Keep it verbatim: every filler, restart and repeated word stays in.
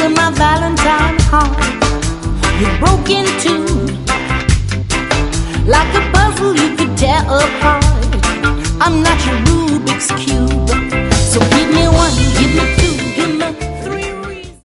to my Valentine heart. You broke into like a puzzle, you could tear